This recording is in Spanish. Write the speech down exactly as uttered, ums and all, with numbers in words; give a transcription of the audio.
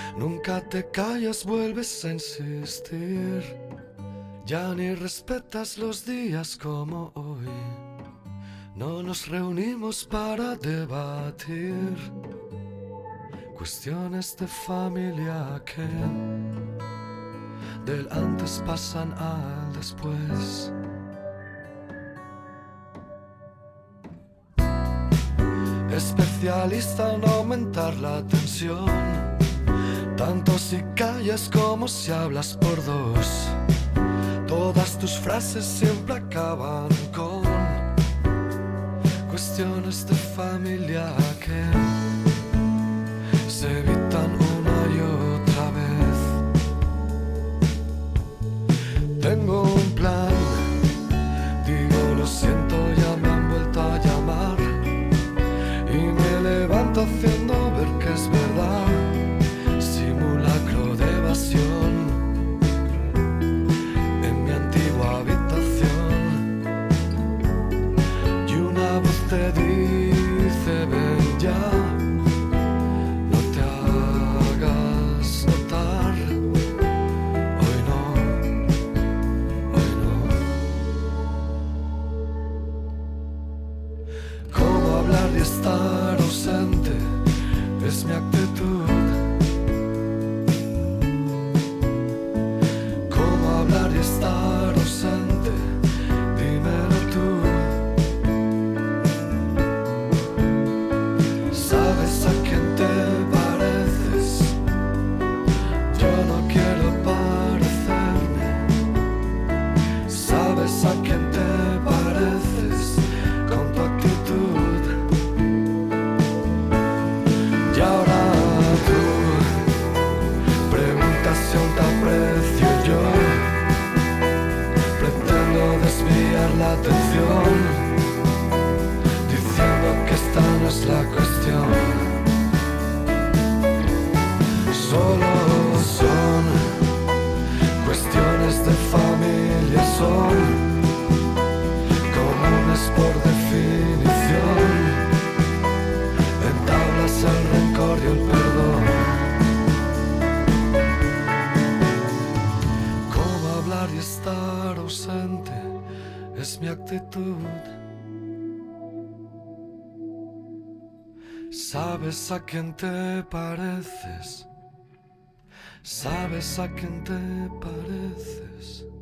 Nunca te callas, vuelves a insistir. Ya ni respetas los días como hoy. No nos reunimos para debatir cuestiones de familia que del antes pasan al después. Especialista en aumentar la tensión, tanto si callas como si hablas por dos. Todas tus frases siempre acaban con cuestiones de familia que se evitan una y otra vez. Tengo un plan, digo lo siento, ya me han vuelto a llamar y me levanto haciendo ver que es verdad. Simulacro de evasión en mi antigua habitación y una voz te dice ven ya. Y estar ausente es mi actitud. ¿Cómo hablar y estar ausente? Dímelo tú. ¿Sabes a quién te pareces? Yo no quiero parecerme. ¿Sabes a quién te pareces con tu actitud? Y ahora tú preguntas si aún te aprecio yo. Pretendo desviar la atención diciendo que esta no es la cuestión. Solo son cuestiones de familia, son comunes por definición. Entablas el rencor y el perdón. Cómo hablar y estar ausente es mi actitud. ¿Sabes a quién te pareces? ¿Sabes a quién te pareces?